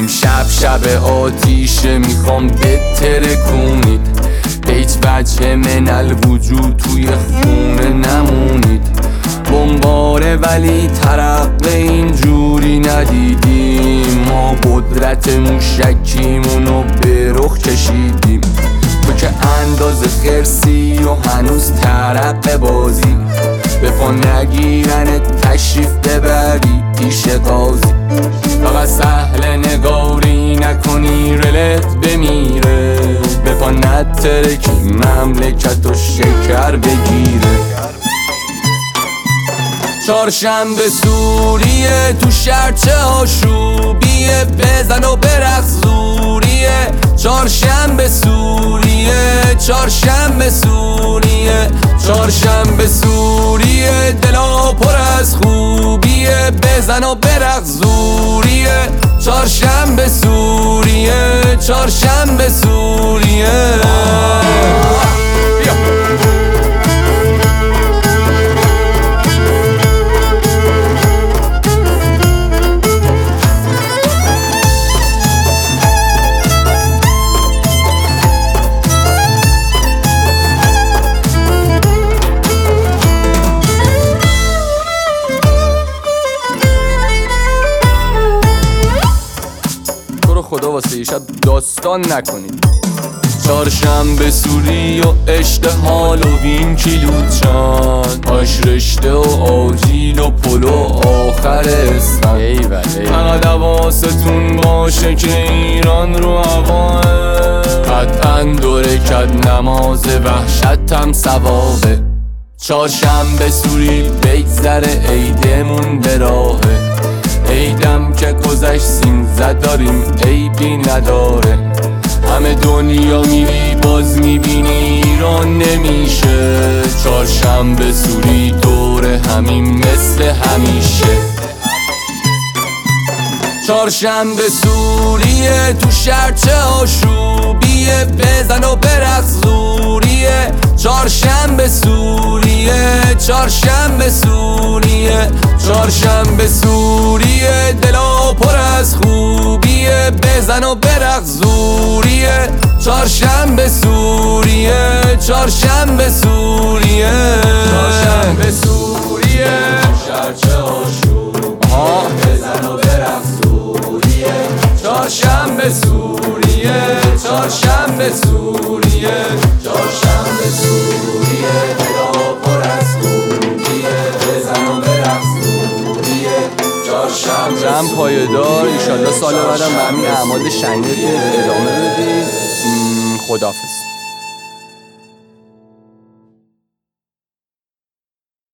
امشب شب آتیشه میخوام بترکونید، به هیچ وجه من الوجود توی خونه نمونید. بمباره ولی ترقه اینجوری ندیدیم، ما قدرت موشکیمونو به رخ کشیدیم. تو که اندازه خرسی و هنوز ترقه بازی، به پا نگیرنت تشریف ببری پیش قاضی. فقط سهل نگاری نکنی رلت بمیره، به پا نترکی مملکت و شکر بگیره. چهارشنبه سوریه تو شرچه آشوبیه، بزن و برقص زوریه. چهارشنبه سوریه، چهارشنبه سوریه، چهارشنبه سوریه، دلا پر از خوبیه، بزن و برقص زوریه. چهارشنبه سوریه، چهارشنبه سوریه. خدا واسه یه شب داستان نکنید. چهارشنبه سوری و عشق هالووین کیلوچان، آش رشته و آجیل و پلو آخر اسفند. فقط حواستون باشه که ایران رو هواه، قطعا دورکت نماز وحشت هم ثوابه. چهارشنبه سوری بگذره عیدمون به راهه، عیدم که گذشت سین زد داریم عیبی نداره. همه دنیا میری باز میبینی ایران نمیشه، چهارشنبه سوری دور همین مثل همیشه. چهارشنبه سوریه تو شرچه آشوبیه، بزن و برقص زوریه. چهارشنبه سوریه، چهارشنبه سوریه، چهارشنبه سوریه، دلا پر از خوبیه، بزن و برقص زوریه. چهارشنبه سوریه، چهارشنبه سوریه، چهارشنبه سوریه، شرچه آشوبیه، بزن و برقص زوریه. چهارشنبه سوریه، چهارشنبه سوریه، چهارشنبه سوریه، دلا پر از خوبیه، بزن و برقص زوریه. چهارشنبه جمع پایدار، ایشالله سال بعدم به همین اعمال شنیع ادامه بدید. خداحافظ.